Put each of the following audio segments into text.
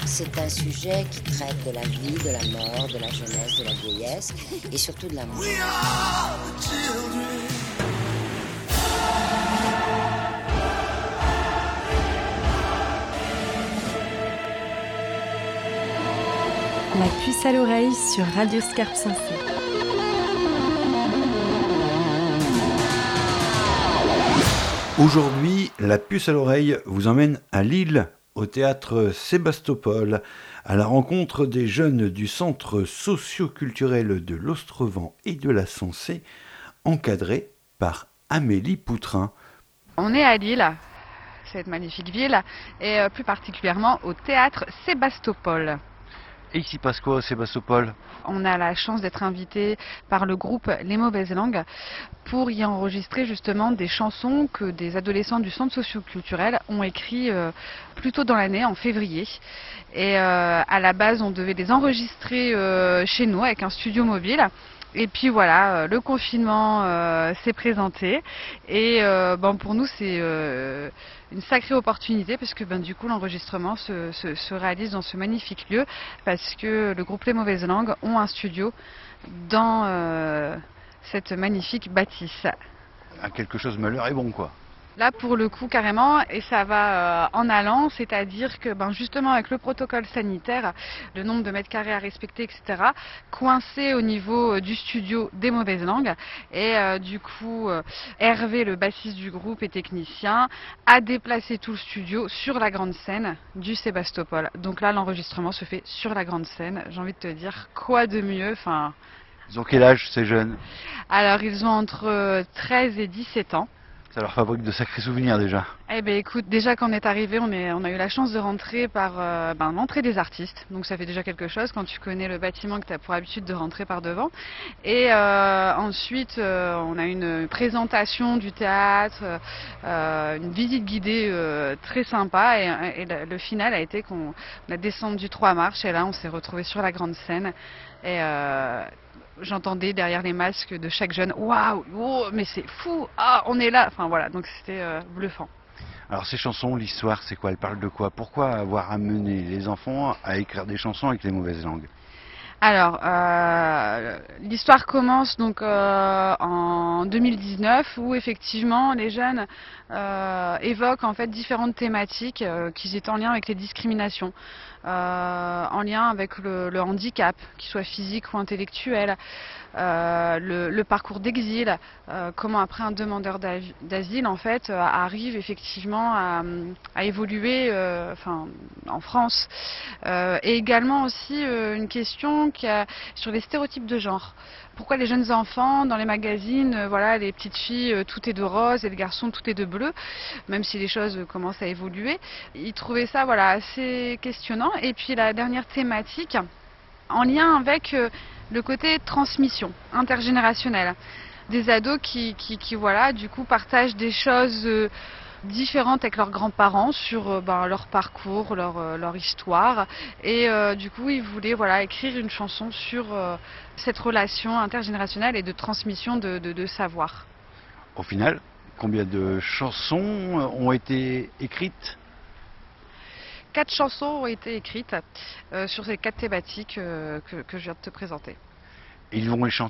C'est un sujet qui traite de la vie, de la mort, de la jeunesse, de la vieillesse et surtout de l'amour. La puce à l'oreille sur Radio Scarpe Sensée. Aujourd'hui, la puce à l'oreille vous emmène à Lille, au théâtre Sébastopol, à la rencontre des jeunes du centre socio-culturel de l'Ostrevent et de la Sensée, encadrés par Amélie Poutrin. On est à Lille, cette magnifique ville, et plus particulièrement au théâtre Sébastopol. Et il s'y passe quoi au Sébastopol ? On a la chance d'être invité par le groupe Les Mauvaises Langues pour y enregistrer justement des chansons que des adolescents du centre socio-culturel ont écrites plus tôt dans l'année, en février. Et à la base, on devait les enregistrer chez nous avec un studio mobile. Et puis voilà, le confinement s'est présenté et pour nous c'est une sacrée opportunité parce que du coup l'enregistrement se réalise dans ce magnifique lieu parce que le groupe Les Mauvaises Langues ont un studio dans cette magnifique bâtisse. Quelque chose me leur est bon quoi. Là pour le coup carrément, et ça va en allant, c'est-à-dire que justement avec le protocole sanitaire, le nombre de mètres carrés à respecter, etc., coincé au niveau du studio des Mauvaises Langues, et du coup Hervé, le bassiste du groupe et technicien, a déplacé tout le studio sur la grande scène du Sébastopol. Donc là l'enregistrement se fait sur la grande scène, j'ai envie de te dire, quoi de mieux, Ils ont quel âge ces jeunes ? Alors ils ont entre 13 et 17 ans. Ça leur fabrique de sacrés souvenirs déjà. Eh bien écoute, déjà quand on est arrivé, on a eu la chance de rentrer par l'entrée des artistes. Donc ça fait déjà quelque chose quand tu connais le bâtiment, que tu as pour habitude de rentrer par devant. Et ensuite, on a une présentation du théâtre, une visite guidée très sympa. Et le final a été qu'on a descendu 3 marches et là on s'est retrouvés sur la grande scène. Et j'entendais derrière les masques de chaque jeune, waouh, oh, mais c'est fou, ah, on est là. Enfin voilà, donc c'était bluffant. Alors ces chansons, l'histoire, c'est quoi ? Elles parlent de quoi ? Pourquoi avoir amené les enfants à écrire des chansons avec les mauvaises langues ? Alors, l'histoire commence donc en 2019 où effectivement les jeunes évoquent en fait différentes thématiques qui étaient en lien avec les discriminations, en lien avec le handicap, qu'il soit physique ou intellectuel, le parcours d'exil, comment après un demandeur d'asile en fait arrive effectivement à évoluer en France, et également aussi une question sur les stéréotypes de genre. Pourquoi les jeunes enfants dans les magazines, les petites filles tout est de rose et les garçons tout est de bleu, même si les choses commencent à évoluer. Ils trouvaient ça assez questionnant. Et puis la dernière thématique en lien avec le côté transmission intergénérationnelle. Des ados qui du coup partagent des choses différentes avec leurs grands-parents sur leur parcours, leur histoire, et du coup ils voulaient écrire une chanson sur cette relation intergénérationnelle et de transmission de savoir. Au final, combien de chansons ont été écrites ? 4 chansons ont été écrites sur ces 4 thématiques que je viens de te présenter. Et ils vont les chanter ?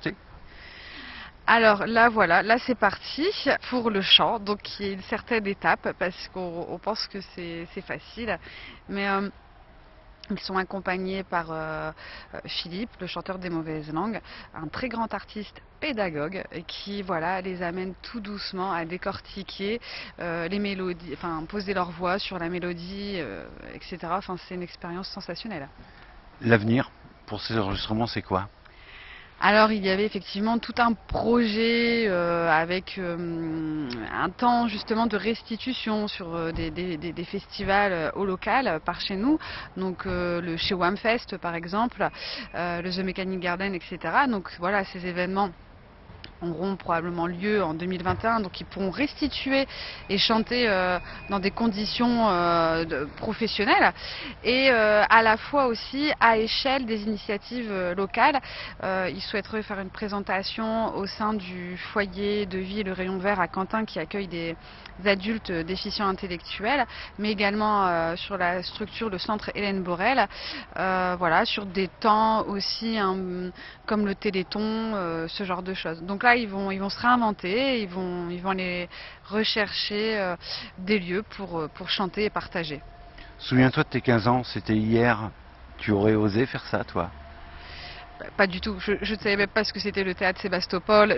Alors là c'est parti pour le chant, donc il y a une certaine étape parce qu'on pense que c'est facile, mais ils sont accompagnés par Philippe, le chanteur des Mauvaises Langues, un très grand artiste pédagogue qui les amène tout doucement à décortiquer les mélodies, poser leur voix sur la mélodie, etc. C'est une expérience sensationnelle. L'avenir pour ces enregistrements, c'est quoi ? Alors il y avait effectivement tout un projet avec un temps justement de restitution sur des festivals au local par chez nous, donc chez Whamfest par exemple, le The Mechanic Garden, etc. Donc ces événements auront probablement lieu en 2021, donc ils pourront restituer et chanter dans des conditions professionnelles et à la fois aussi à échelle des initiatives locales. Ils souhaiteraient faire une présentation au sein du foyer de vie Le Rayon Vert à Quentin qui accueille des adultes déficients intellectuels, mais également sur la structure, le centre Hélène Borel, voilà, sur des temps aussi comme le Téléthon, ce genre de choses. Donc là, ils vont se réinventer, ils vont aller rechercher des lieux pour chanter et partager. Souviens-toi de tes 15 ans, c'était hier. Tu aurais osé faire ça, toi? Pas du tout. Je ne savais même pas ce que c'était le théâtre Sébastopol.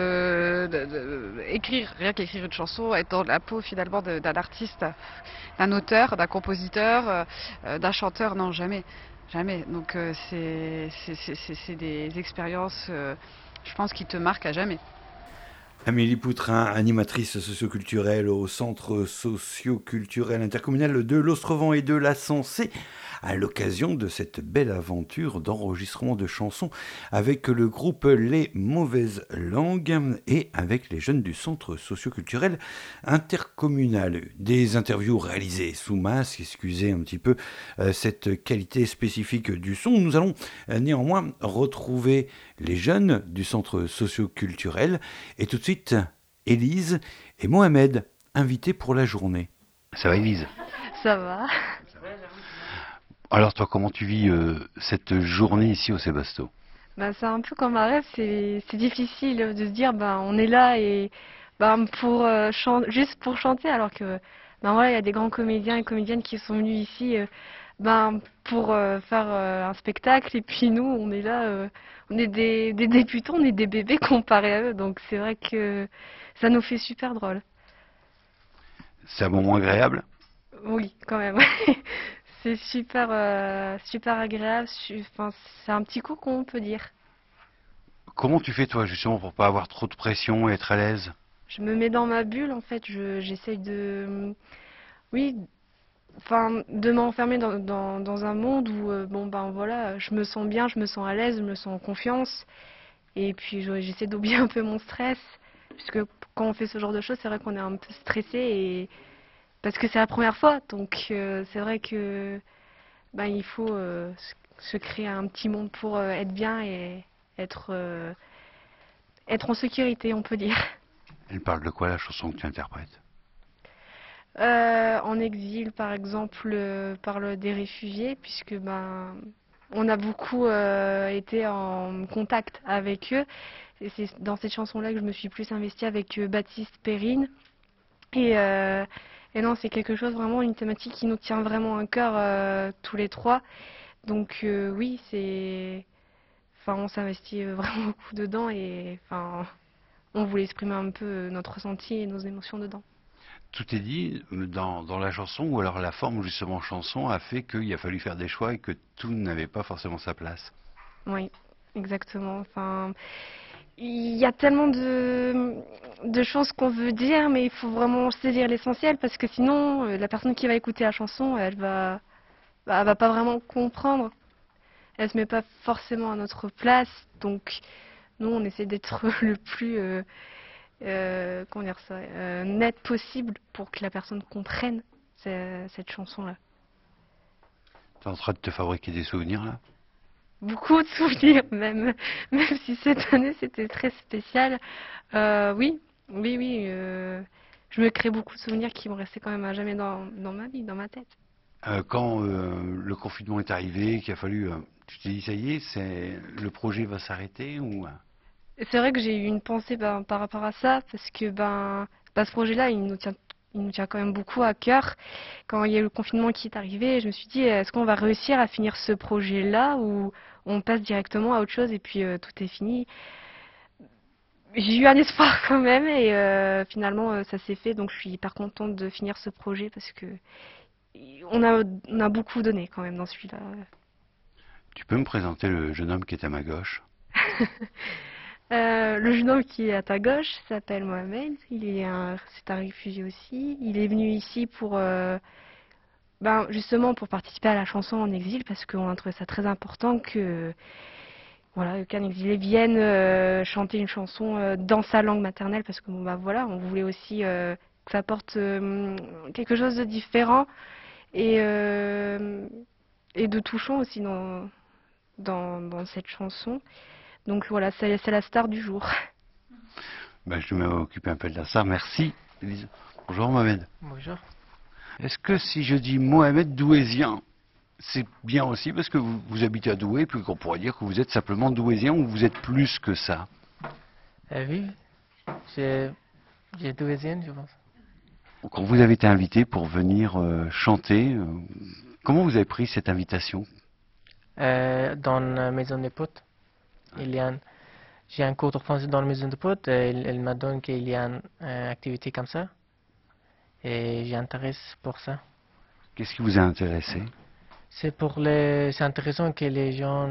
Écrire, rien qu'écrire une chanson, être dans la peau finalement d'un artiste, d'un auteur, d'un compositeur, d'un chanteur, non, jamais. Jamais. Donc c'est des expériences, je pense, qui te marquent à jamais. Amélie Poutrin, animatrice socioculturelle au Centre socioculturel intercommunal de l'Ostrevent et de la Sensée, à l'occasion de cette belle aventure d'enregistrement de chansons avec le groupe Les Mauvaises Langues et avec les jeunes du Centre socioculturel intercommunal. Des interviews réalisées sous masque, excusez un petit peu cette qualité spécifique du son. Nous allons néanmoins retrouver les jeunes du Centre socioculturel et tout de suite Élise et Mohamed, invités pour la journée. Ça va Élise? Ça va. Alors toi, comment tu vis cette journée ici au Sébasto? C'est un peu comme un rêve, c'est difficile de se dire on est là et pour juste pour chanter alors que voilà, il y a des grands comédiens et comédiennes qui sont venus ici pour faire un spectacle et puis nous on est là, on est des débutants, on est des bébés comparés à eux, donc c'est vrai que ça nous fait super drôle. C'est un moment agréable? Oui, quand même. C'est super agréable, c'est un petit coucou, on peut dire. Comment tu fais toi justement pour pas avoir trop de pression et être à l'aise? Je me mets dans ma bulle en fait, j'essaye de m'enfermer dans un monde où voilà, je me sens bien, je me sens à l'aise, je me sens en confiance et puis j'essaie d'oublier un peu mon stress puisque quand on fait ce genre de choses, c'est vrai qu'on est un peu stressé et parce que c'est la première fois, donc c'est vrai que il faut se créer un petit monde pour être bien et être en sécurité, on peut dire. Elle parle de quoi la chanson que tu interprètes? En exil, par exemple, parle des réfugiés, puisque on a beaucoup été en contact avec eux. Et c'est dans cette chanson-là que je me suis plus investie avec Baptiste Perrine. Et non, c'est quelque chose vraiment, une thématique qui nous tient vraiment à cœur tous les trois. Donc oui, on s'investit vraiment beaucoup dedans et on voulait exprimer un peu notre ressenti et nos émotions dedans. Tout est dit dans la chanson ou alors la forme justement chanson a fait qu'il a fallu faire des choix et que tout n'avait pas forcément sa place? Oui, exactement. Il y a tellement de choses qu'on veut dire, mais il faut vraiment saisir l'essentiel parce que sinon, la personne qui va écouter la chanson, elle va pas vraiment comprendre. Elle se met pas forcément à notre place, donc nous, on essaie d'être le plus net possible pour que la personne comprenne cette chanson-là. T'es en train de te fabriquer des souvenirs là? Beaucoup de souvenirs, même si cette année c'était très spécial. Oui. Je me crée beaucoup de souvenirs qui vont rester quand même à jamais dans ma vie, dans ma tête. Quand le confinement est arrivé, qu'il a fallu, tu t'es dit ça y est, le projet va s'arrêter ou? C'est vrai que j'ai eu une pensée par rapport à ça, parce que ce projet-là, il nous tient quand même beaucoup à cœur. Quand il y a eu le confinement qui est arrivé, je me suis dit, est-ce qu'on va réussir à finir ce projet-là ou on passe directement à autre chose et puis tout est fini? J'ai eu un espoir quand même et finalement ça s'est fait, donc je suis hyper contente de finir ce projet parce que on a beaucoup donné quand même dans celui-là. Tu peux me présenter le jeune homme qui est à ma gauche? Le jeune homme qui est à ta gauche s'appelle Mohamed. C'est un réfugié aussi. Il est venu ici pour justement pour participer à la chanson en exil parce qu'on a trouvé ça très important voilà, qu'un exilé vienne chanter une chanson dans sa langue maternelle, parce que bon, bah, voilà, on voulait aussi que ça apporte quelque chose de différent et, et de touchant aussi dans cette chanson. Donc voilà, c'est la star du jour. Ben, je vais m'occuper un peu de la star. Merci, Élise. Bonjour, Mohamed. Bonjour. Est-ce que si je dis Mohamed douaisien, c'est bien aussi parce que vous habitez à Douai, puis qu'on pourrait dire que vous êtes simplement douaisien ou vous êtes plus que ça? Oui, j'ai douaisienne, je pense. Quand vous avez été invité pour venir chanter, comment vous avez pris cette invitation? Dans la maison des potes, j'ai un cours de français dans la maison des potes. Elle m'a donné qu'il y a une activité comme ça. Et j'intéresse pour ça. Qu'est-ce qui vous a intéressé? C'est intéressant que les gens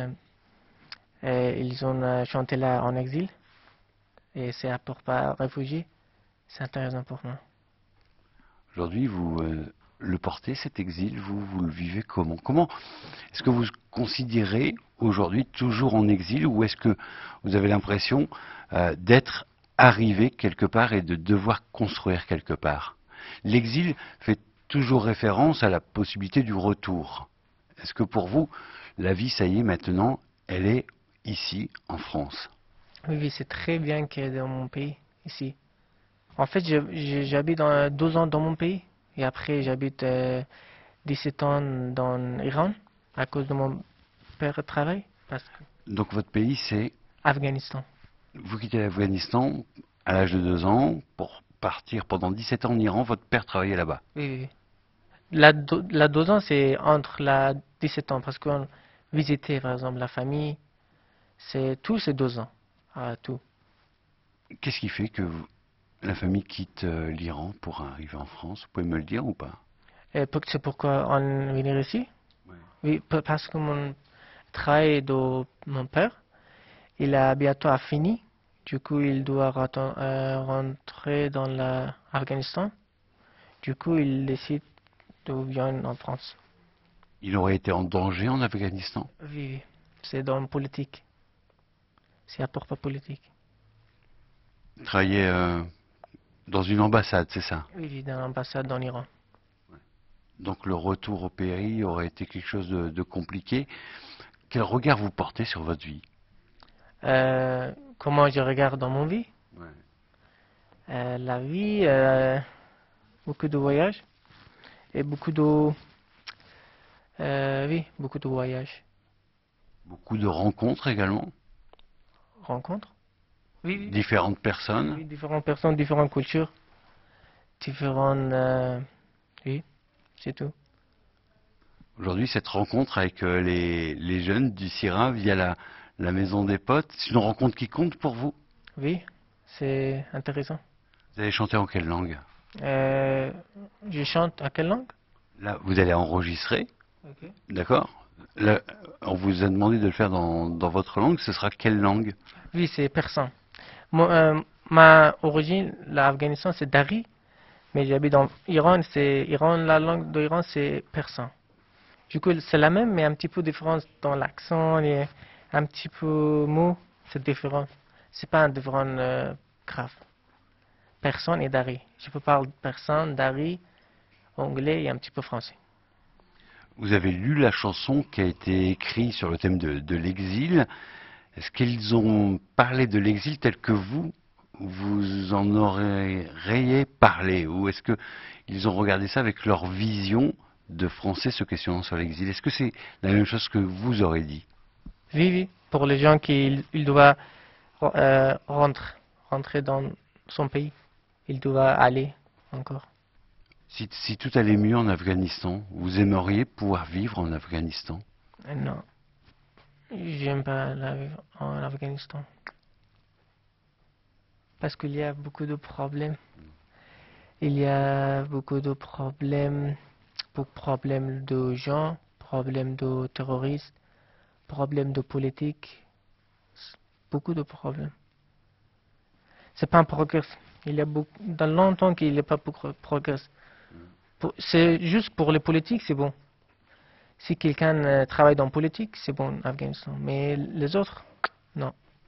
ils ont chanté là en exil. Et c'est pour pas réfugiés. C'est intéressant pour moi. Aujourd'hui, vous le portez, cet exil, vous le vivez comment? Comment est-ce que vous considérez aujourd'hui toujours en exil, ou est-ce que vous avez l'impression d'être arrivé quelque part et de devoir construire quelque part? L'exil fait toujours référence à la possibilité du retour. Est-ce que pour vous, la vie, ça y est, maintenant, elle est ici, en France? Oui, c'est très bien que dans mon pays, ici. En fait, j'habite 12 ans dans mon pays. Et après, j'habite 17 ans dans l'Iran à cause de mon père travail. Donc votre pays, c'est? Afghanistan. Vous quittez l'Afghanistan à l'âge de 2 ans pour partir pendant 17 ans en Iran. Votre père travaillait là-bas? Oui, oui. La 2 ans, c'est entre la 17 ans. Parce qu'on visitait, par exemple, la famille. C'est 2 ans. Tout. Qu'est-ce qui fait que la famille quitte l'Iran pour arriver en France? Vous pouvez me le dire ou pas? C'est pourquoi on vient ici? Ouais. Oui, parce que mon travail de mon père, il a bientôt fini. Du coup, il doit rentrer dans l'Afghanistan. Du coup, il décide de venir en France. Il aurait été en danger en Afghanistan? Oui, oui. C'est dans la politique. C'est à propos politique. Il travaillait dans une ambassade, c'est ça? Oui, oui, dans l'ambassade en Iran. Donc le retour au pays aurait été quelque chose de compliqué. Quel regard vous portez sur votre vie? Comment je regarde dans mon vie? Ouais. La vie, beaucoup de voyages et beaucoup de... oui, beaucoup de voyages. Beaucoup de rencontres également? Rencontres? Oui, oui. Différentes personnes? Oui, différentes personnes, différentes cultures, différentes... oui, c'est tout. Aujourd'hui, cette rencontre avec les jeunes du CIRA via la maison des potes, c'est une rencontre qui compte pour vous? Oui, c'est intéressant. Vous allez chanter en quelle langue? Je chante à quelle langue? Là, vous allez enregistrer, Ok. d'accord? Là, on vous a demandé de le faire dans votre langue, ce sera quelle langue? Oui, c'est persan. Ma origine, l'Afghanistan, c'est Dari, mais j'habite en Iran, la langue d'Iran, c'est persan. Du coup, c'est la même, mais un petit peu différence dans l'accent, et un petit peu mot, c'est différent. C'est pas un différent grave. Persan et Dari. Je peux parler persan, Dari, anglais et un petit peu français. Vous avez lu la chanson qui a été écrite sur le thème de l'exil. Est-ce qu'ils ont parlé de l'exil tel que vous en auriez parlé? Ou est-ce qu'ils ont regardé ça avec leur vision de Français se questionnant sur l'exil? Est-ce que c'est la même chose que vous aurez dit? Oui, oui. Pour les gens qui ils doivent rentrer dans son pays, ils doivent aller encore. Si tout allait mieux en Afghanistan, vous aimeriez pouvoir vivre en Afghanistan? Non. J'aime pas la vivre en Afghanistan. Parce qu'il y a beaucoup de problèmes. Il y a beaucoup de problèmes de gens, problèmes de terroristes, problèmes de politique. Beaucoup de problèmes. C'est pas un progrès. Il y a dans longtemps qu'il n'y a pas beaucoup de progrès. C'est juste pour les politiques, c'est bon. Si quelqu'un travaille dans la politique, c'est bon, Afghanistan. Mais les autres, non.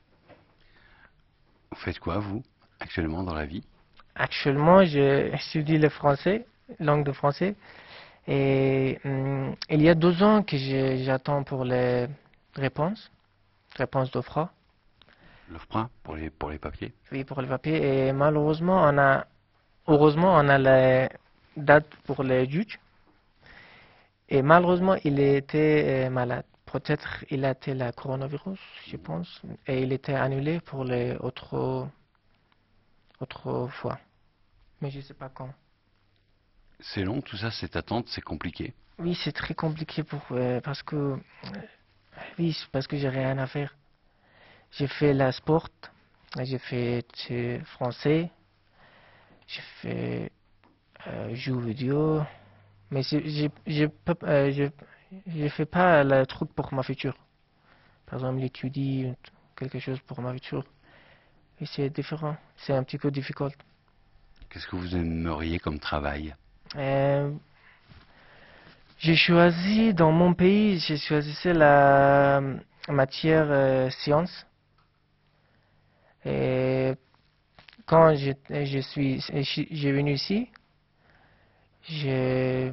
Vous faites quoi, vous, actuellement, dans la vie? Actuellement, j'étudie le français, langue de français. Et il y a 2 ans que j'attends pour les réponses d'OFPRA. L'OFPRA, pour les papiers? Oui, pour les papiers. Et malheureusement, heureusement, on a les dates pour les juges. Et malheureusement, il était malade. Peut-être il a été le coronavirus, je pense. Et il était annulé pour les autres fois. Mais je ne sais pas quand. C'est long, tout ça, cette attente, c'est compliqué. Oui, c'est très compliqué parce que j'ai rien à faire. J'ai fait la sport, j'ai fait français, j'ai fait jeux vidéo, mais je fais pas le truc pour ma future. Par exemple, étudier quelque chose pour ma future. Et c'est différent, c'est un petit peu difficile. Qu'est-ce que vous aimeriez comme travail? J'ai choisi, dans mon pays, j'ai choisi la matière sciences. Et quand j'ai venu ici, j'ai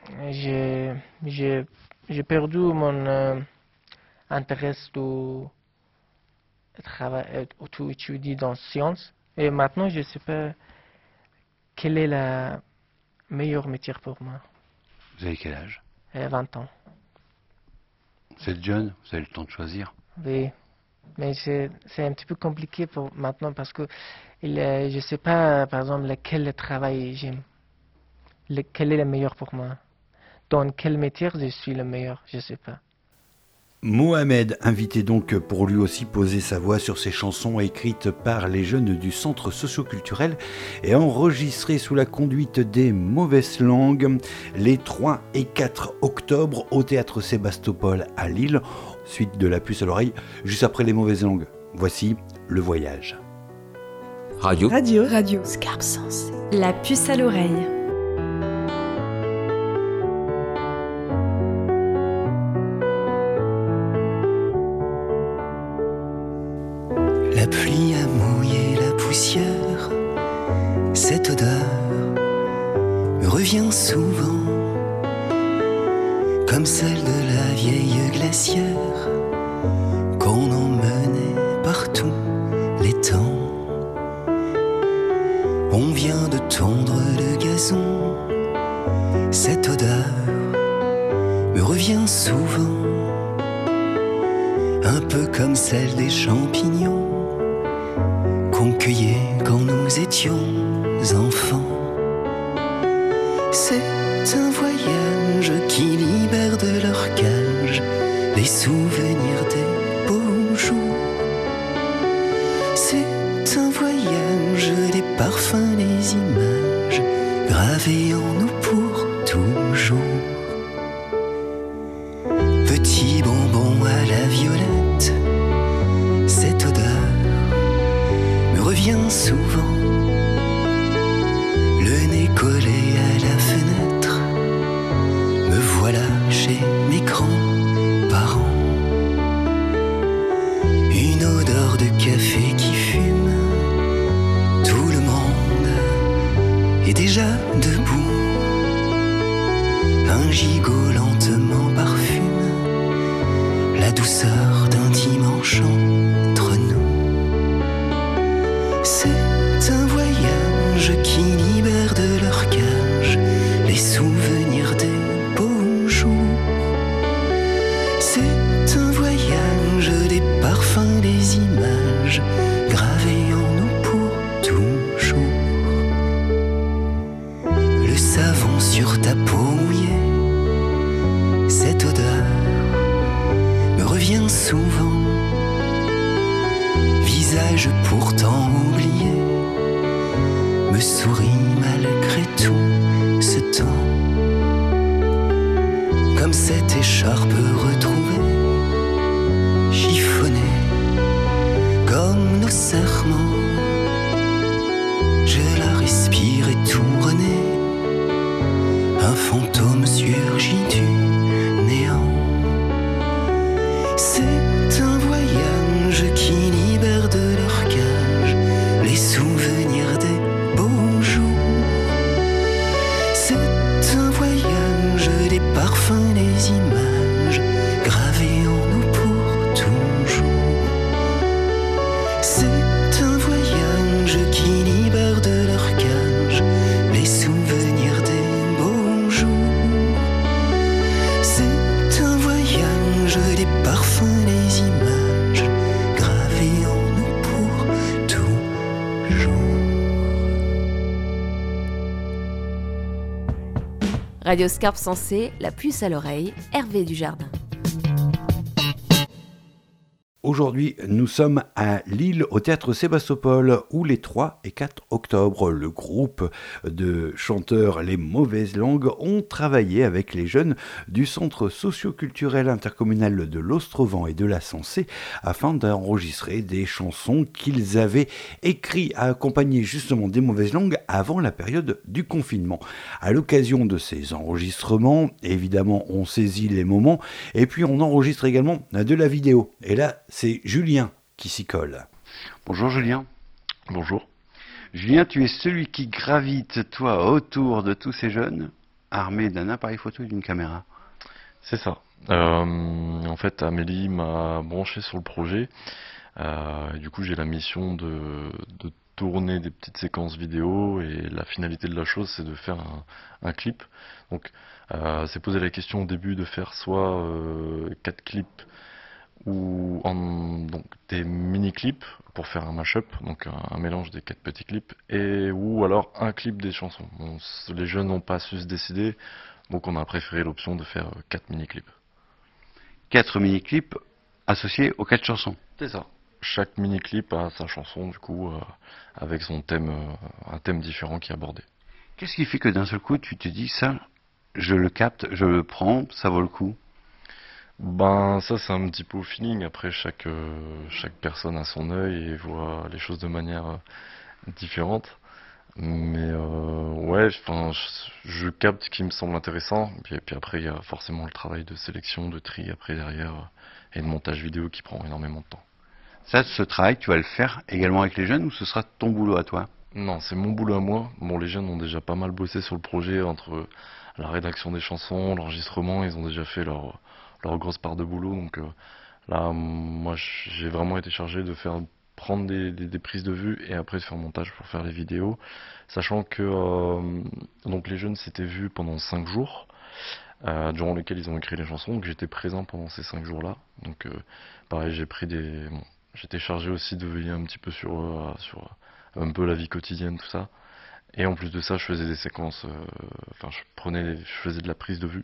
perdu mon intérêt de travailler, de étudier dans sciences. Et maintenant, je ne sais pas quel est le meilleur métier pour moi. Vous avez quel âge? 20 ans. Vous êtes jeune, vous avez le temps de choisir. Oui, mais c'est un petit peu compliqué pour maintenant parce que je ne sais pas, par exemple, quel travail j'aime. Quel est le meilleur pour moi? Dans quel métier je suis le meilleur? Je ne sais pas. Mohamed, invité donc pour lui aussi poser sa voix sur ces chansons écrites par les jeunes du centre socioculturel et enregistrées sous la conduite des Mauvaises Langues les 3 et 4 octobre au théâtre Sébastopol à Lille. Suite de La Puce à l'oreille, juste après les Mauvaises Langues. Voici Le Voyage. Radio. Scarpe Sensée. La Puce à l'oreille. La pluie a mouillé la poussière, cette odeur me revient souvent, comme celle de la vieille glacière qu'on emmenait partout les temps. On vient de tondre le gazon, cette odeur me revient souvent, un peu comme celle des champignons qu'on cueillait quand nous étions enfants. C'est un voyage qui libère de leur cage les souvenirs des beaux jours. C'est un voyage des parfums, des images gravées en nous pour toujours. Petit bonbon à la violette, cette odeur me revient souvent, le nez collé à la fenêtre, me voilà chez mes grands-parents. Une odeur de café qui fume, tout le monde est déjà debout. Un gigot lentement parfume la douceur d'un dimanche entre nous. C'est un voyage qui libère de leur cage les souvenirs des beaux jours. C'est un voyage des parfums, des images gravées en nous pour toujours. Le savon sur ta peau mouillée, cette odeur me revient souvent. Visage pourtant oublié, me sourit malgré tout ce temps. Comme cette écharpe retrouvée, chiffonnée comme nos serments. Je la respire étourdie, un fantôme surgit du néant. parfums, les images gravées en nous pour toujours. C'est un voyage qui libère de leur cage les souvenirs des beaux jours. C'est un voyage des parfums, les images gravées en nous pour toujours. Radio Scarpe Sensée, la puce à l'oreille, Hervé Dujardin. Aujourd'hui, nous sommes à Lille, au théâtre Sébastopol, où les 3 et 4 octobre, le groupe de chanteurs Les Mauvaises Langues ont travaillé avec les jeunes du Centre socio-culturel intercommunal de l'Ostrevent et de la Sensée afin d'enregistrer des chansons qu'ils avaient écrites à accompagner justement des Mauvaises Langues avant la période du confinement. À l'occasion de ces enregistrements, évidemment, on saisit les moments et puis on enregistre également de la vidéo. Et là, c'est Julien qui s'y colle. Bonjour Julien. Bonjour. Julien, tu es celui qui gravite, toi, autour de tous ces jeunes, armé d'un appareil photo et d'une caméra. C'est ça. En fait, Amélie m'a branché sur le projet. Et du coup, j'ai la mission de tourner des petites séquences vidéo. Et la finalité de la chose, c'est de faire un clip. Donc, c'est posé la question au début de faire soit 4 clips ou donc des mini-clips pour faire un mash-up, donc un mélange des 4 petits clips, ou alors un clip des chansons. Bon, les jeunes n'ont pas su se décider, donc on a préféré l'option de faire 4 mini-clips. 4 mini-clips associés aux 4 chansons. C'est ça. Chaque mini-clip a sa chanson, du coup, avec son thème, un thème différent qui est abordé. Qu'est-ce qui fait que d'un seul coup, tu te dis, ça, je le capte, je le prends, ça vaut le coup? Ben ça c'est un petit peu au feeling. Après chaque personne a son œil et voit les choses de manière différente. Mais ouais, je capte ce qui me semble intéressant. Et puis après il y a forcément le travail de sélection, de tri après derrière et de montage vidéo qui prend énormément de temps. Ça, ce travail, tu vas le faire également avec les jeunes ou ce sera ton boulot à toi? Non, c'est mon boulot à moi. Bon, les jeunes ont déjà pas mal bossé sur le projet entre la rédaction des chansons, l'enregistrement, ils ont déjà fait leur grosse part de boulot, donc là moi j'ai vraiment été chargé de prendre des prises de vue et après de faire un montage pour faire les vidéos, sachant que donc les jeunes s'étaient vus pendant 5 jours durant lesquels ils ont écrit les chansons, donc j'étais présent pendant ces 5 jours là, donc pareil j'étais chargé aussi de veiller un petit peu sur un peu la vie quotidienne, tout ça, et en plus de ça je faisais des séquences, je faisais de la prise de vue.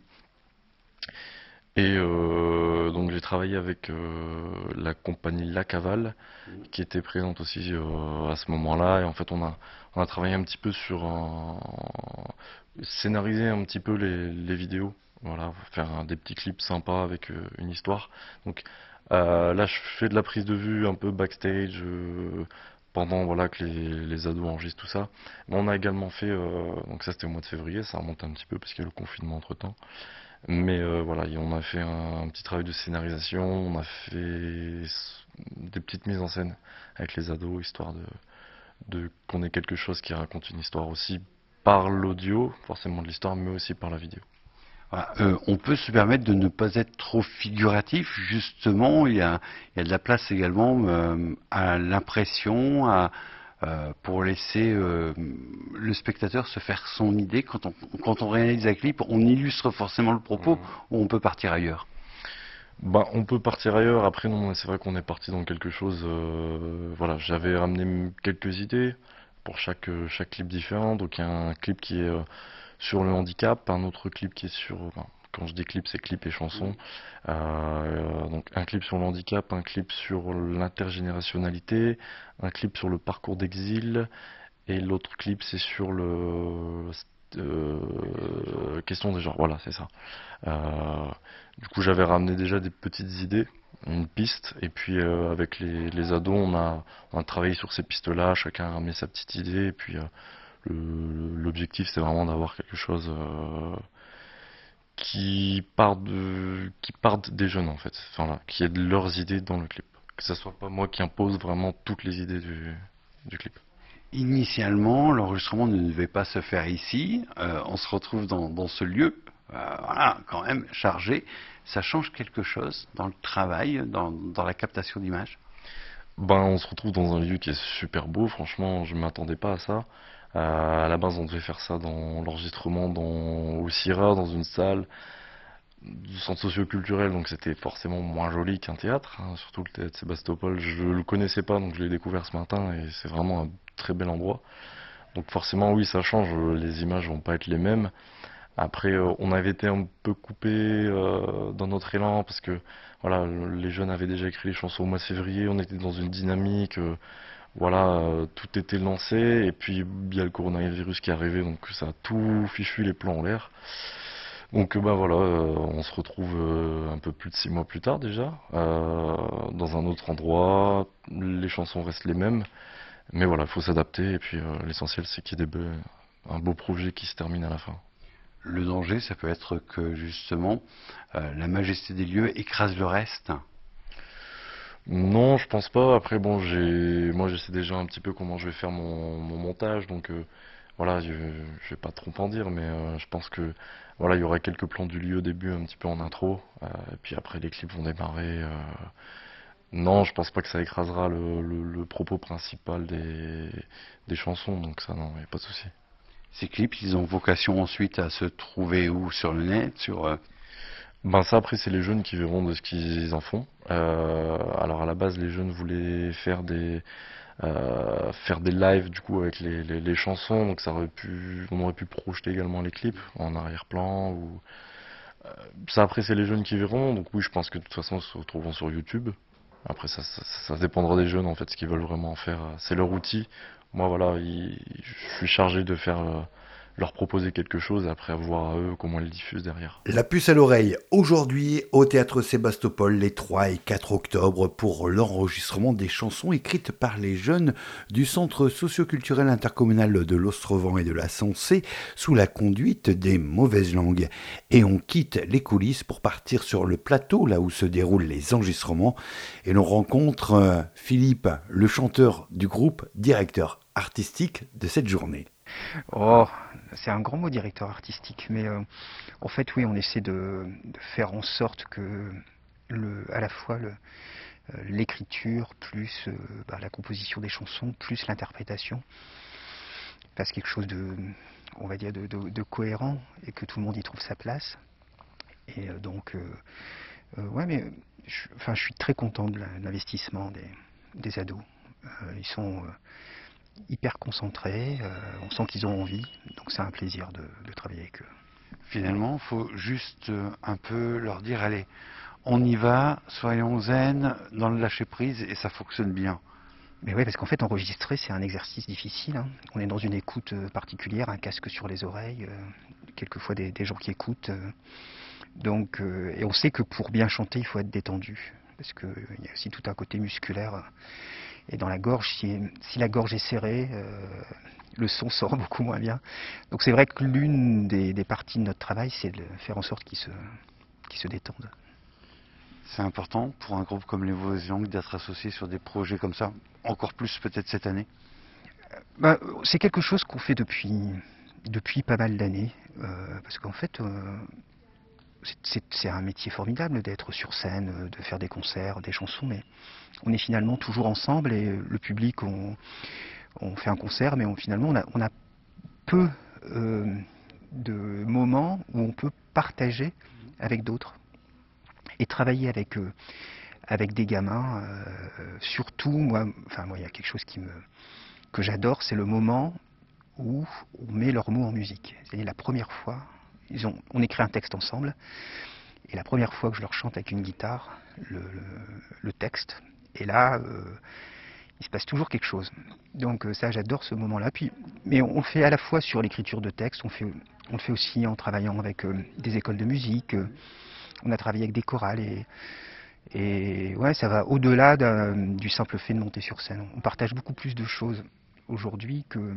Et donc j'ai travaillé avec la compagnie La Cavale qui était présente aussi à ce moment-là, et en fait on a travaillé un petit peu sur scénariser un petit peu les vidéos, voilà, faire des petits clips sympas avec une histoire. Donc là je fais de la prise de vue un peu backstage pendant voilà que les ados enregistrent tout ça. Mais on a également fait donc ça c'était au mois de février, ça remonte un petit peu parce qu'il y a eu le confinement entre temps. Mais voilà, on a fait un petit travail de scénarisation, on a fait des petites mises en scène avec les ados, histoire de qu'on ait quelque chose qui raconte une histoire aussi par l'audio, forcément de l'histoire, mais aussi par la vidéo. Voilà, on peut se permettre de ne pas être trop figuratif, justement, il y a de la place également à l'impression, pour laisser le spectateur se faire son idée. Quand on réalise un clip, on illustre forcément le propos, ou on peut partir ailleurs? Bah, on peut partir ailleurs. Après, non, c'est vrai qu'on est parti dans quelque chose. Voilà, j'avais ramené quelques idées pour chaque clip différent. Donc, il y a un clip qui est sur le handicap, un autre clip qui est sur. Quand je dis clip, c'est clip et chanson. Donc un clip sur le handicap, un clip sur l'intergénérationnalité, un clip sur le parcours d'exil, et l'autre clip c'est sur le question des genres. Voilà, c'est ça. Du coup, j'avais ramené déjà des petites idées, une piste, et puis avec les ados, on a travaillé sur ces pistes-là. Chacun a ramené sa petite idée, et puis l'objectif c'est vraiment d'avoir quelque chose qui partent des jeunes en fait, enfin là, qui aient de leurs idées dans le clip, que ce soit pas moi qui impose vraiment toutes les idées du clip. Initialement, l'enregistrement ne devait pas se faire ici, on se retrouve dans ce lieu, voilà, quand même chargé. Ça change quelque chose dans le travail, dans la captation d'images? On se retrouve dans un lieu qui est super beau, franchement, je ne m'attendais pas à ça. À la base, on devait faire ça dans l'enregistrement au CIRA, dans une salle du centre socio-culturel, donc c'était forcément moins joli qu'un théâtre, hein, surtout le théâtre Sébastopol. Je le connaissais pas, donc je l'ai découvert ce matin et c'est vraiment un très bel endroit. Donc forcément, oui, ça change, les images vont pas être les mêmes. Après, on avait été un peu coupé dans notre élan parce que voilà, les jeunes avaient déjà écrit les chansons au mois de février, on était dans une dynamique, tout était lancé et puis il y a le coronavirus qui est arrivé, donc ça a tout fichu les plans en l'air. Donc on se retrouve un peu plus de 6 mois plus tard déjà, dans un autre endroit, les chansons restent les mêmes, mais voilà, il faut s'adapter et puis l'essentiel c'est qu'il y ait un beau projet qui se termine à la fin. Le danger, ça peut être que justement la majesté des lieux écrase le reste. Non, je pense pas. Après moi je sais déjà un petit peu comment je vais faire mon montage, donc je vais pas trop en dire, mais je pense que il y aura quelques plans du lieu au début, un petit peu en intro, et puis après les clips vont démarrer. Non, je pense pas que ça écrasera le propos principal des chansons, donc ça non, y a pas de souci. Ces clips, ils ont vocation ensuite à se trouver où? Sur le net, Ça après c'est les jeunes qui verront de ce qu'ils en font. Alors à la base les jeunes voulaient faire des lives du coup avec les chansons, donc on aurait pu projeter également les clips en arrière-plan ou ça après c'est les jeunes qui verront, donc oui je pense que de toute façon ils se retrouveront sur YouTube. Après ça dépendra des jeunes en fait, ce qu'ils veulent vraiment en faire, c'est leur outil. Moi je suis chargé de faire leur proposer quelque chose et après voir à eux comment ils le diffusent derrière. La puce à l'oreille, aujourd'hui au Théâtre Sébastopol les 3 et 4 octobre pour l'enregistrement des chansons écrites par les jeunes du Centre socio-culturel intercommunal de l'Ostrevent et de la Sensée sous la conduite des Mauvaises Langues. Et on quitte les coulisses pour partir sur le plateau, là où se déroulent les enregistrements, et l'on rencontre Philippe, le chanteur du groupe, directeur artistique de cette journée. Oh, c'est un grand mot, directeur artistique, mais en fait oui, on essaie de faire en sorte que à la fois l'écriture plus la composition des chansons plus l'interprétation fasse quelque chose on va dire de cohérent et que tout le monde y trouve sa place. Et mais je suis très content de l'investissement des ados. Ils sont hyper concentrés, on sent qu'ils ont envie, donc c'est un plaisir de travailler avec eux. Finalement, il faut juste un peu leur dire, allez, on y va, soyons zen, dans le lâcher-prise, et ça fonctionne bien. Mais oui, parce qu'en fait, enregistrer, c'est un exercice difficile, hein. On est dans une écoute particulière, un casque sur les oreilles, quelquefois des gens qui écoutent. Et on sait que pour bien chanter, il faut être détendu, parce qu'il y a aussi tout un côté musculaire. Et dans la gorge, si la gorge est serrée, le son sort beaucoup moins bien. Donc c'est vrai que l'une des parties de notre travail, c'est de faire en sorte qu'ils se détendent. C'est important pour un groupe comme les Mauvaises Langues d'être associé sur des projets comme ça, encore plus peut-être cette année? C'est quelque chose qu'on fait depuis pas mal d'années, parce qu'en fait, c'est un métier formidable d'être sur scène, de faire des concerts, des chansons, mais on est finalement toujours ensemble et le public, on fait un concert, mais finalement on a peu de moments où on peut partager avec d'autres et travailler avec des gamins. Surtout, moi, il y a quelque chose que j'adore, c'est le moment où on met leurs mots en musique. C'est-à-dire la première fois. On écrit un texte ensemble, et la première fois que je leur chante avec une guitare le texte, et là, il se passe toujours quelque chose. Donc ça, j'adore ce moment-là. Mais on le fait à la fois sur l'écriture de texte, on le fait aussi en travaillant avec des écoles de musique, on a travaillé avec des chorales, et ouais, ça va au-delà du simple fait de monter sur scène. On partage beaucoup plus de choses aujourd'hui que,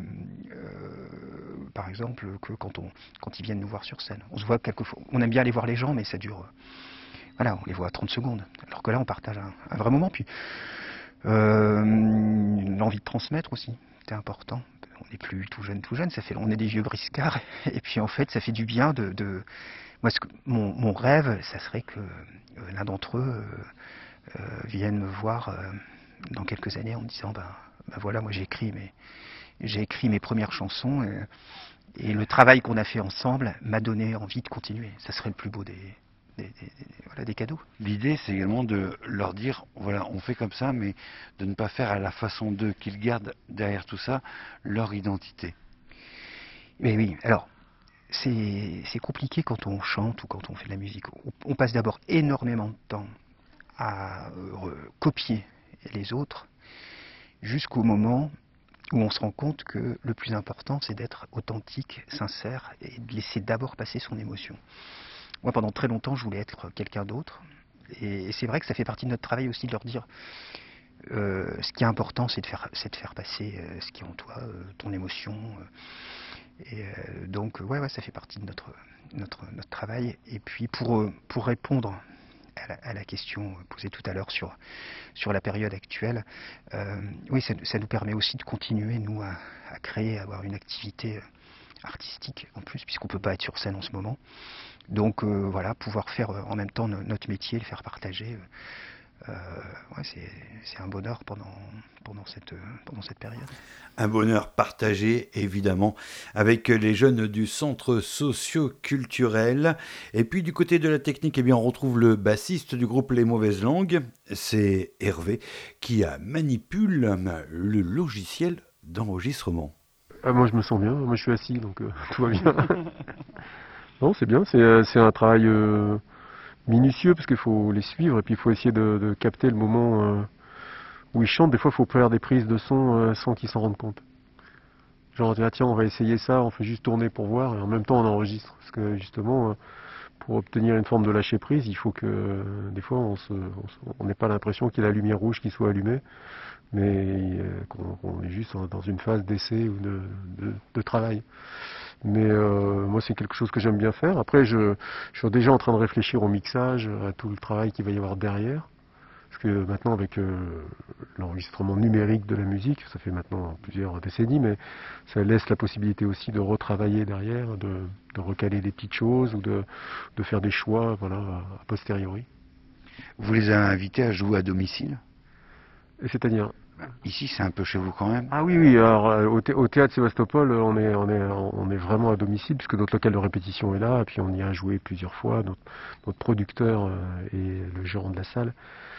par exemple, que quand ils viennent nous voir sur scène. On se voit quelquefois, on aime bien aller voir les gens, mais ça dure, on les voit à 30 secondes. Alors que là, on partage un vrai moment. Puis, l'envie de transmettre aussi, c'était important. on n'est plus tout jeune, on est des vieux briscards, et puis en fait, ça fait du bien moi, mon rêve, ça serait que l'un d'entre eux vienne me voir dans quelques années en me disant, ben voilà, moi j'ai écrit mes premières chansons, et le travail qu'on a fait ensemble m'a donné envie de continuer. Ça serait le plus beau des cadeaux. L'idée, c'est également de leur dire, voilà, on fait comme ça, mais de ne pas faire à la façon d'eux, qu'ils gardent derrière tout ça leur identité. Mais oui, alors, c'est compliqué quand on chante ou quand on fait de la musique. On passe d'abord énormément de temps à copier les autres, jusqu'au moment où on se rend compte que le plus important, c'est d'être authentique, sincère, et de laisser d'abord passer son émotion. Moi, pendant très longtemps, je voulais être quelqu'un d'autre, et c'est vrai que ça fait partie de notre travail aussi de leur dire ce qui est important, c'est de faire passer ce qui est en toi, ton émotion. Donc, ouais, ça fait partie de notre travail. Et puis, pour répondre à la question posée tout à l'heure sur la période actuelle, oui, ça nous permet aussi de continuer, nous, à créer, à avoir une activité artistique en plus, puisqu'on ne peut pas être sur scène en ce moment. Donc voilà, pouvoir faire en même temps notre métier, le faire partager, ouais, c'est un bonheur pendant cette période. Un bonheur partagé, évidemment, avec les jeunes du centre socio-culturel. Et puis du côté de la technique, eh bien, on retrouve le bassiste du groupe Les Mauvaises Langues, c'est Hervé, qui manipule le logiciel d'enregistrement. Moi je me sens bien, moi je suis assis, donc tout va bien. Non, c'est bien, c'est un travail minutieux, parce qu'il faut les suivre, et puis il faut essayer de capter le moment où ils chantent. Des fois, il faut faire des prises de son sans qu'ils s'en rendent compte. Genre, tiens, on va essayer ça, on fait juste tourner pour voir, et en même temps, on enregistre. Parce que justement, pour obtenir une forme de lâcher prise, il faut que, des fois, on n'ait pas l'impression qu'il y a la lumière rouge qui soit allumée, mais qu'on est juste dans une phase d'essai ou de travail. Mais moi, c'est quelque chose que j'aime bien faire. Après, je suis déjà en train de réfléchir au mixage, à tout le travail qu'il va y avoir derrière. Parce que maintenant, avec l'enregistrement numérique de la musique, ça fait maintenant plusieurs décennies, mais ça laisse la possibilité aussi de retravailler derrière, de recaler des petites choses ou de faire des choix, voilà, a posteriori. Vous les avez invités à jouer à domicile ? Et c'est-à-dire ? Ici, c'est un peu chez vous quand même. Ah oui. Alors au théâtre Sébastopol, on est vraiment à domicile, puisque notre local de répétition est là, et puis on y a joué plusieurs fois. Notre producteur et le gérant de la salle.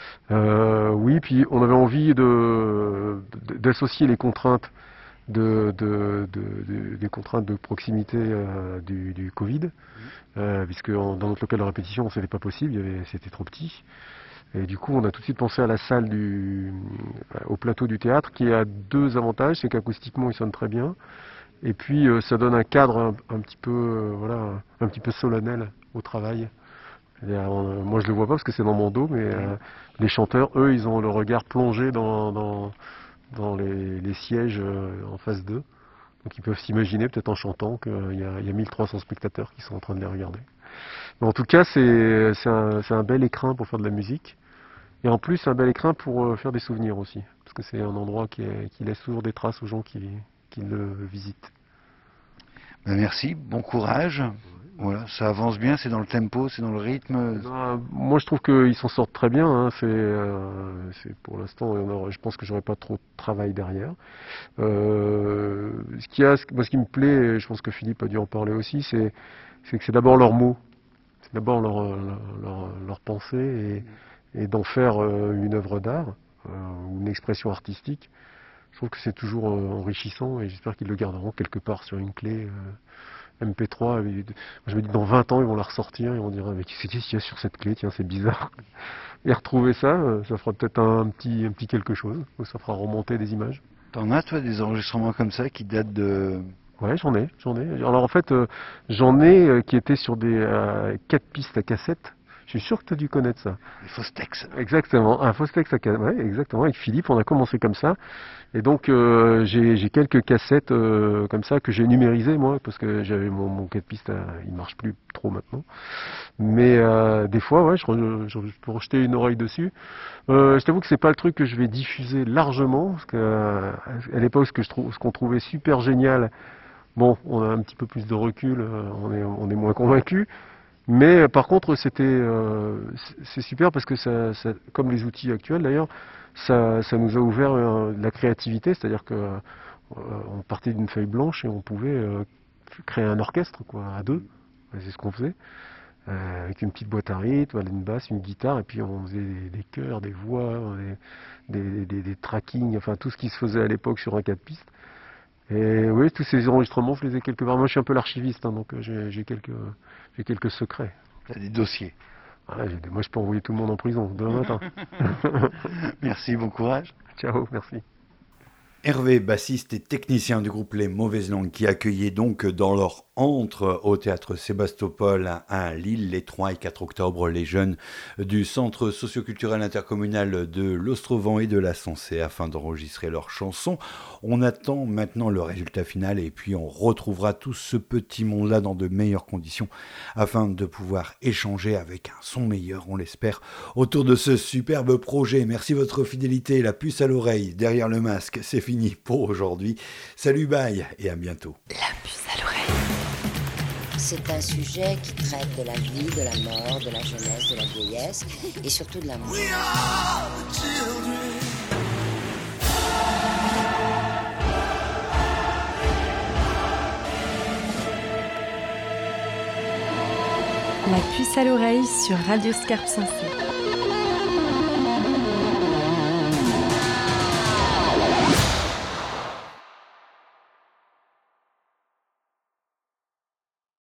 Oui, puis on avait envie d'associer les contraintes des contraintes de proximité du Covid, puisque dans notre local de répétition, c'était pas possible, c'était trop petit. Et du coup, on a tout de suite pensé à la salle au plateau du théâtre, qui a deux avantages, c'est qu'acoustiquement, il sonne très bien, et puis ça donne un cadre un petit peu, un petit peu solennel au travail. Moi, je le vois pas parce que c'est dans mon dos, mais les chanteurs, eux, ils ont le regard plongé dans les sièges en face d'eux. Donc, ils peuvent s'imaginer, peut-être en chantant, qu'il y a 1300 spectateurs qui sont en train de les regarder. Mais en tout cas, c'est un bel écrin pour faire de la musique. Et en plus, c'est un bel écrin pour faire des souvenirs aussi. Parce que c'est un endroit qui laisse toujours des traces aux gens qui le visitent. Ben merci, bon courage. Voilà, ça avance bien, c'est dans le tempo, c'est dans le rythme. Moi, je trouve qu'ils s'en sortent très bien. Hein. C'est pour l'instant, je pense que j'aurai pas trop de travail derrière. Ce qui me plaît, et je pense que Philippe a dû en parler aussi, c'est que c'est d'abord leurs mots, c'est d'abord leur pensée, et d'en faire une œuvre d'art ou une expression artistique. Je trouve que c'est toujours enrichissant, et j'espère qu'ils le garderont quelque part sur une clé MP3. Je me dis, dans 20 ans, ils vont la ressortir, et on dira, mais qu'est-ce qu'il y a sur cette clé? Tiens, c'est bizarre. Et retrouver ça fera peut-être un petit quelque chose, ça fera remonter des images. T'en as, toi, des enregistrements comme ça qui datent de... Ouais, j'en ai. Alors en fait, j'en ai qui étaient sur des 4 pistes à cassette. Je suis sûr que tu as dû connaître ça. Les Fostex. Exactement, un Fostex ouais, exactement. Avec Philippe, on a commencé comme ça. Et donc, j'ai quelques cassettes comme ça que j'ai numérisées, moi, parce que j'avais mon 4 pistes, il marche plus trop maintenant. Mais des fois, ouais, je peux rejeter une oreille dessus. Je t'avoue que c'est pas le truc que je vais diffuser largement, parce que à l'époque, ce qu'on trouvait super génial, bon, on a un petit peu plus de recul, on est moins convaincus. Mais par contre, c'est super parce que ça, comme les outils actuels d'ailleurs, ça nous a ouvert la créativité, c'est-à-dire que on partait d'une feuille blanche et on pouvait créer un orchestre quoi, à deux. C'est ce qu'on faisait, avec une petite boîte à rythme, une basse, une guitare, et puis on faisait des chœurs, des voix, des trackings, enfin tout ce qui se faisait à l'époque sur un 4 pistes. Et oui, tous ces enregistrements, je les ai quelque part. Moi, je suis un peu l'archiviste, hein, donc j'ai quelques secrets. Tu as des dossiers. Ah, moi, je peux envoyer tout le monde en prison demain matin. Merci, bon courage. Ciao, merci. Hervé, bassiste et technicien du groupe Les Mauvaises Langues, qui accueillait donc dans leur antre au théâtre Sébastopol à Lille les 3 et 4 octobre les jeunes du centre socioculturel intercommunal de l'Ostrovent et de la Sensée afin d'enregistrer leurs chansons. On attend maintenant le résultat final et puis on retrouvera tout ce petit monde-là dans de meilleures conditions afin de pouvoir échanger avec un son meilleur, on l'espère, autour de ce superbe projet. Merci de votre fidélité, la puce à l'oreille, derrière le masque, c'est fini pour aujourd'hui. Salut, bye et à bientôt. La puce à l'oreille. C'est un sujet qui traite de la vie, de la mort, de la jeunesse, de la vieillesse et surtout de l'amour. La puce à l'oreille sur Radio Scarpe Sensée.